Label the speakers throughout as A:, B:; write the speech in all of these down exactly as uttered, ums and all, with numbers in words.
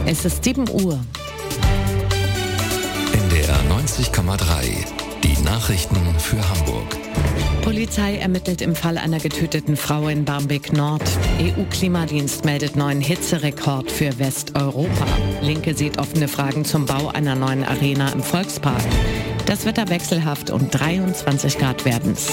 A: Es ist sieben Uhr.
B: N D R neunzig Komma drei. Die Nachrichten für Hamburg.
A: Polizei ermittelt im Fall einer getöteten Frau in Barmbek Nord. E U-Klimadienst meldet neuen Hitzerekord für Westeuropa. Linke sieht offene Fragen zum Bau einer neuen Arena im Volkspark. Das Wetter wechselhaft und dreiundzwanzig Grad werden's.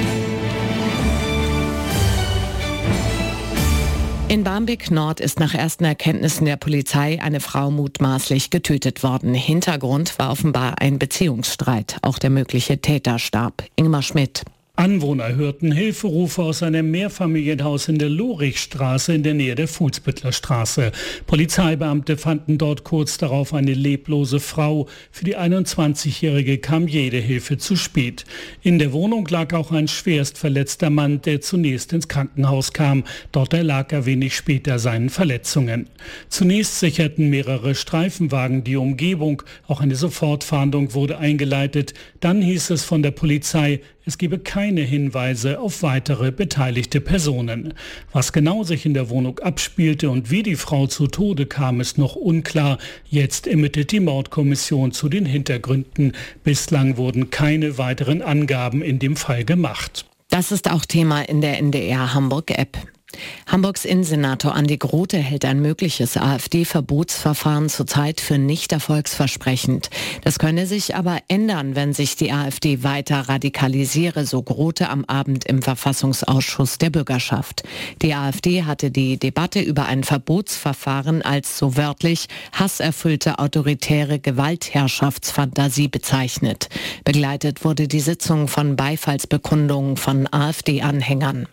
A: In Barmbek Nord ist nach ersten Erkenntnissen der Polizei eine Frau mutmaßlich getötet worden. Hintergrund war offenbar ein Beziehungsstreit. Auch der mögliche Täter starb. Ingmar Schmidt.
C: Anwohner hörten Hilferufe aus einem Mehrfamilienhaus in der Lorichstraße in der Nähe der Fuhlsbüttler Straße. Polizeibeamte fanden dort kurz darauf eine leblose Frau. Für die einundzwanzigjährige kam jede Hilfe zu spät. In der Wohnung lag auch ein schwerst verletzter Mann, der zunächst ins Krankenhaus kam. Dort erlag er wenig später seinen Verletzungen. Zunächst sicherten mehrere Streifenwagen die Umgebung. Auch eine Sofortfahndung wurde eingeleitet. Dann hieß es von der Polizei, es gebe keine Hinweise auf weitere beteiligte Personen. Was genau sich in der Wohnung abspielte und wie die Frau zu Tode kam, ist noch unklar. Jetzt ermittelt die Mordkommission zu den Hintergründen. Bislang wurden keine weiteren Angaben in dem Fall gemacht.
A: Das ist auch Thema in der N D R Hamburg-App. Hamburgs Innensenator Andi Grote hält ein mögliches AfD-Verbotsverfahren zurzeit für nicht erfolgsversprechend. Das könne sich aber ändern, wenn sich die AfD weiter radikalisiere, so Grote am Abend im Verfassungsausschuss der Bürgerschaft. Die AfD hatte die Debatte über ein Verbotsverfahren als so wörtlich hasserfüllte autoritäre Gewaltherrschaftsfantasie bezeichnet. Begleitet wurde die Sitzung von Beifallsbekundungen von AfD-Anhängern.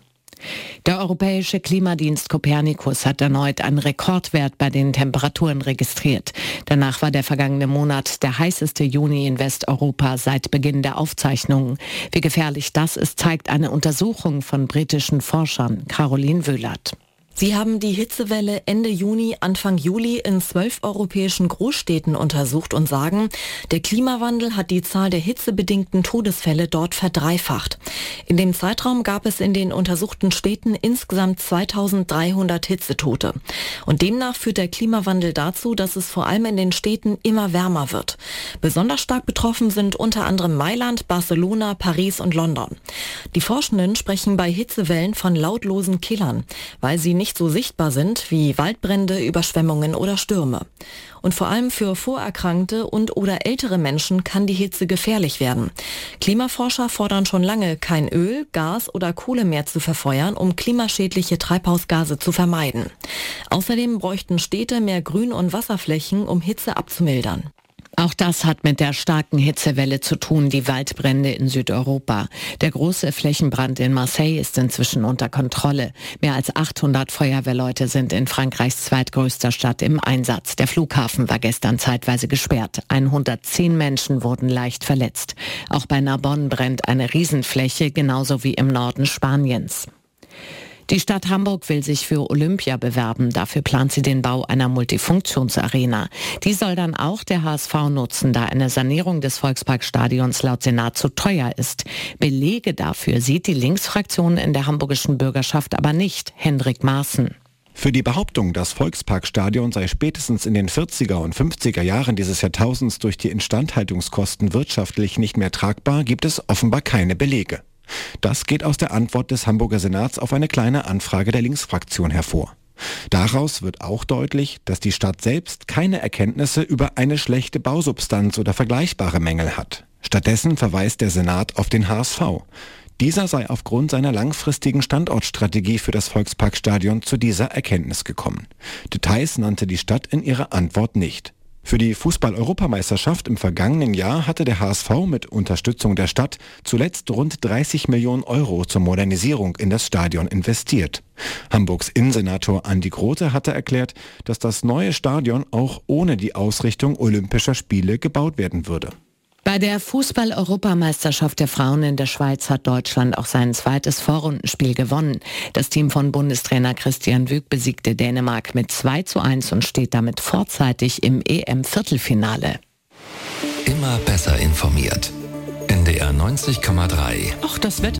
A: Der europäische Klimadienst Copernicus hat erneut einen Rekordwert bei den Temperaturen registriert. Danach war der vergangene Monat der heißeste Juni in Westeuropa seit Beginn der Aufzeichnungen. Wie gefährlich das ist, zeigt eine Untersuchung von britischen Forschern. Caroline Wöhlert.
D: Sie haben die Hitzewelle Ende Juni, Anfang Juli in zwölf europäischen Großstädten untersucht und sagen, der Klimawandel hat die Zahl der hitzebedingten Todesfälle dort verdreifacht. In dem Zeitraum gab es in den untersuchten Städten insgesamt zweitausenddreihundert Hitzetote. Und demnach führt der Klimawandel dazu, dass es vor allem in den Städten immer wärmer wird. Besonders stark betroffen sind unter anderem Mailand, Barcelona, Paris und London. Die Forschenden sprechen bei Hitzewellen von lautlosen Killern, weil sie nicht so sichtbar sind wie Waldbrände, Überschwemmungen oder Stürme. Und vor allem für vorerkrankte und oder ältere Menschen kann die Hitze gefährlich werden. Klimaforscher fordern schon lange, kein Öl, Gas oder Kohle mehr zu verfeuern, um klimaschädliche Treibhausgase zu vermeiden. Außerdem bräuchten Städte mehr Grün- und Wasserflächen, um Hitze abzumildern.
A: Auch das hat mit der starken Hitzewelle zu tun, die Waldbrände in Südeuropa. Der große Flächenbrand in Marseille ist inzwischen unter Kontrolle. Mehr als achthundert Feuerwehrleute sind in Frankreichs zweitgrößter Stadt im Einsatz. Der Flughafen war gestern zeitweise gesperrt. hundertzehn Menschen wurden leicht verletzt. Auch bei Narbonne brennt eine Riesenfläche, genauso wie im Norden Spaniens. Die Stadt Hamburg will sich für Olympia bewerben. Dafür plant sie den Bau einer Multifunktionsarena. Die soll dann auch der H S V nutzen, da eine Sanierung des Volksparkstadions laut Senat zu teuer ist. Belege dafür sieht die Linksfraktion in der hamburgischen Bürgerschaft aber nicht. Hendrik Maaßen.
E: Für die Behauptung, das Volksparkstadion sei spätestens in den vierziger und fünfziger Jahren dieses Jahrtausends durch die Instandhaltungskosten wirtschaftlich nicht mehr tragbar, gibt es offenbar keine Belege. Das geht aus der Antwort des Hamburger Senats auf eine kleine Anfrage der Linksfraktion hervor. Daraus wird auch deutlich, dass die Stadt selbst keine Erkenntnisse über eine schlechte Bausubstanz oder vergleichbare Mängel hat. Stattdessen verweist der Senat auf den H S V. Dieser sei aufgrund seiner langfristigen Standortstrategie für das Volksparkstadion zu dieser Erkenntnis gekommen. Details nannte die Stadt in ihrer Antwort nicht. Für die Fußball-Europameisterschaft im vergangenen Jahr hatte der H S V mit Unterstützung der Stadt zuletzt rund dreißig Millionen Euro zur Modernisierung in das Stadion investiert. Hamburgs Innensenator Andi Grote hatte erklärt, dass das neue Stadion auch ohne die Ausrichtung Olympischer Spiele gebaut werden würde.
A: Bei der Fußball-Europameisterschaft der Frauen in der Schweiz hat Deutschland auch sein zweites Vorrundenspiel gewonnen. Das Team von Bundestrainer Christian Wück besiegte Dänemark mit zwei zu eins und steht damit vorzeitig im E M-Viertelfinale.
B: Immer besser informiert. N D R neunzig Komma drei.
A: Ach, das Wetter.